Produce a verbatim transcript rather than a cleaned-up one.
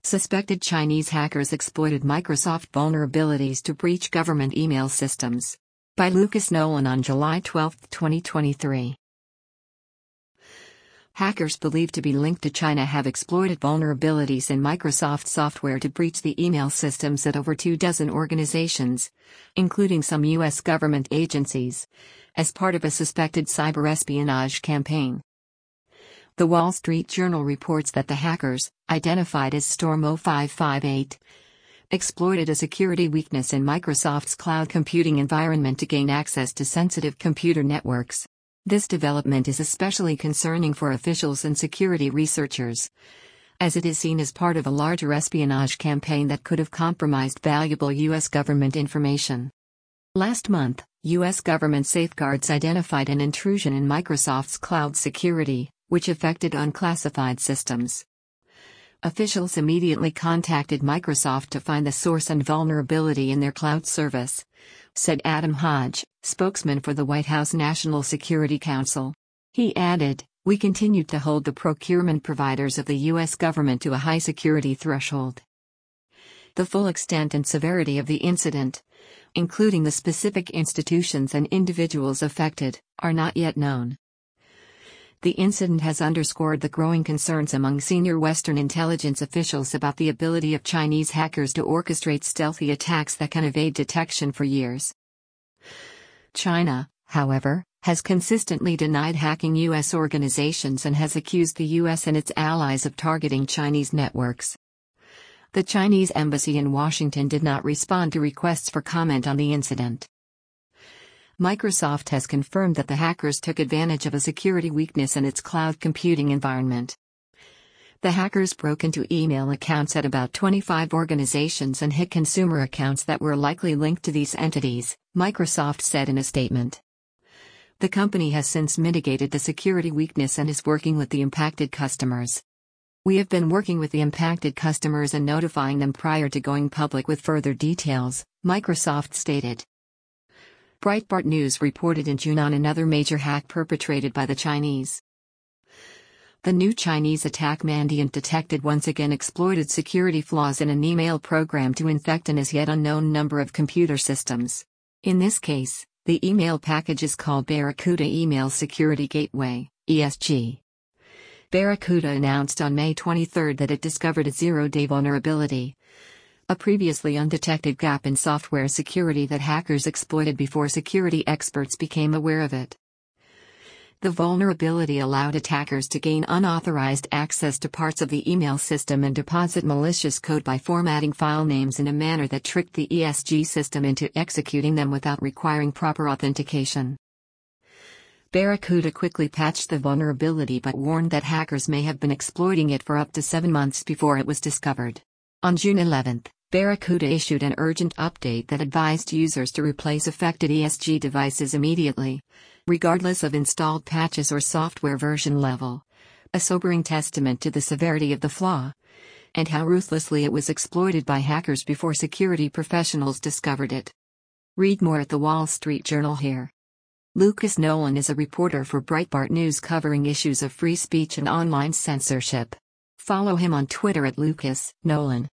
Suspected Chinese hackers exploited Microsoft vulnerabilities to breach government email systems. By Lucas Nolan on July twelfth, twenty twenty-three. Hackers believed to be linked to China have exploited vulnerabilities in Microsoft software to breach the email systems at over two dozen organizations, including some U S government agencies, as part of a suspected cyber espionage campaign. The Wall Street Journal reports that the hackers, identified as Storm zero five five eight, exploited a security weakness in Microsoft's cloud computing environment to gain access to sensitive computer networks. This development is especially concerning for officials and security researchers, as it is seen as part of a larger espionage campaign that could have compromised valuable U S government information. Last month, U S government safeguards identified an intrusion in Microsoft's cloud security, which affected unclassified systems. Officials immediately contacted Microsoft to find the source and vulnerability in their cloud service, said Adam Hodge, spokesman for the White House National Security Council. He added, "We continue to hold the procurement providers of the U S government to a high security threshold." The full extent and severity of the incident, including the specific institutions and individuals affected, are not yet known. The incident has underscored the growing concerns among senior Western intelligence officials about the ability of Chinese hackers to orchestrate stealthy attacks that can evade detection for years. China, however, has consistently denied hacking U S organizations and has accused the U S and its allies of targeting Chinese networks. The Chinese embassy in Washington did not respond to requests for comment on the incident. Microsoft has confirmed that the hackers took advantage of a security weakness in its cloud computing environment. The hackers broke into email accounts at about twenty-five organizations and hit consumer accounts that were likely linked to these entities, Microsoft said in a statement. The company has since mitigated the security weakness and is working with the impacted customers. "We have been working with the impacted customers and notifying them prior to going public with further details," Microsoft stated. Breitbart News reported in June on another major hack perpetrated by the Chinese. The new Chinese attack Mandiant detected once again exploited security flaws in an email program to infect an as yet unknown number of computer systems. In this case, the email package is called Barracuda Email Security Gateway, E S G. Barracuda announced on May twenty-third that it discovered a zero-day vulnerability, a previously undetected gap in software security that hackers exploited before security experts became aware of it. The vulnerability allowed attackers to gain unauthorized access to parts of the email system and deposit malicious code by formatting file names in a manner that tricked the E S G system into executing them without requiring proper authentication. Barracuda quickly patched the vulnerability but warned that hackers may have been exploiting it for up to seven months before it was discovered. On June eleventh, Barracuda issued an urgent update that advised users to replace affected E S G devices immediately, regardless of installed patches or software version level, a sobering testament to the severity of the flaw, and how ruthlessly it was exploited by hackers before security professionals discovered it. Read more at the Wall Street Journal here. Lucas Nolan is a reporter for Breitbart News covering issues of free speech and online censorship. Follow him on Twitter at Lucas Nolan.